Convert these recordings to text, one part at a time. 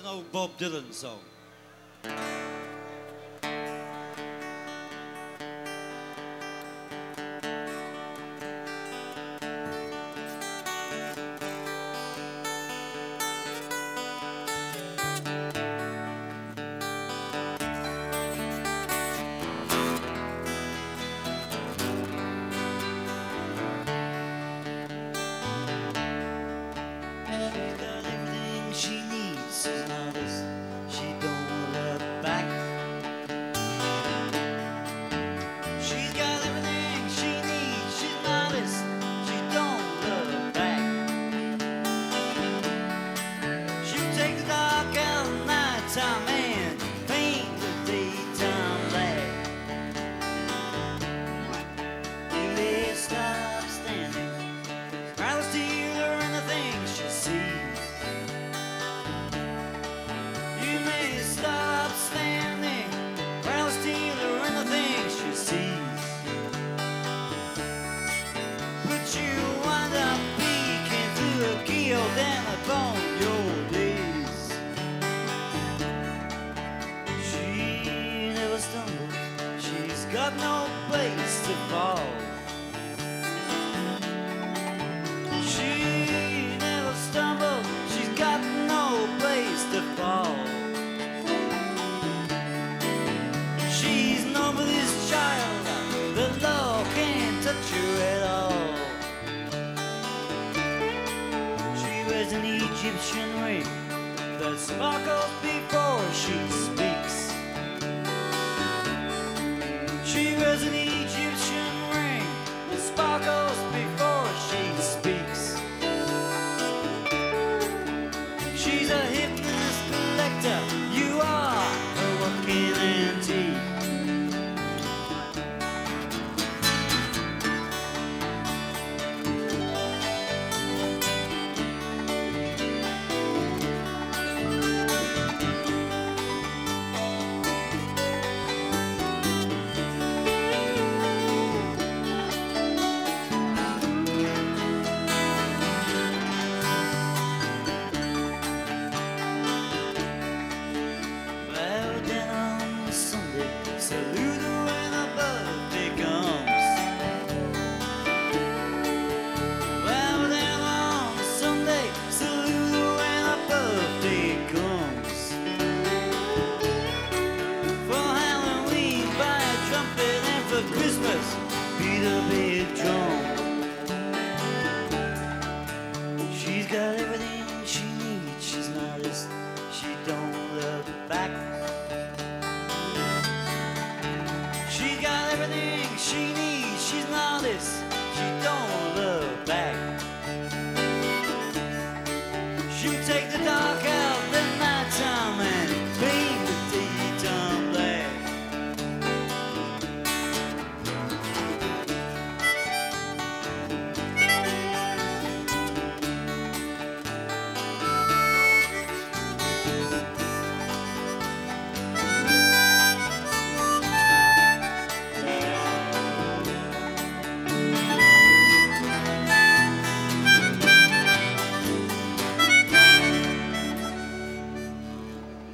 an old Bob Dylan song. She needs an artist, she don't look back. She's got everything she needs, she's an artist, she don't look back. She'll take the dark out of the night time and paint the daytime black. You may stop standing, rather steal her in the things she sees. You may stop standing, rather steal her in the things she sees. But you wind up peeking through the keyhole down upon your days. She never stumbles, she's got no place to fall. She never stumbles, she's got no place to fall. She's nobody's child, the law can't touch her at all. She wears an Egyptian ring that sparkles before she speaks. She wears an Egyptian ring that sparkles before she speaks. She's a hypnotist collector, you are a walking antique. Salute her when her birthday comes. Well, then on Sunday, salute her when her birthday comes. For Halloween, buy a trumpet, and for Christmas, beat a big drum. She's got everything she needs, she's an artist, she don't look back. She's got everything she needs, she's an artist, she don't look back. She'll take the dark out the night time and paint the daytime black.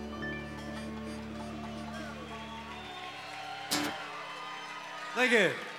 Thank you.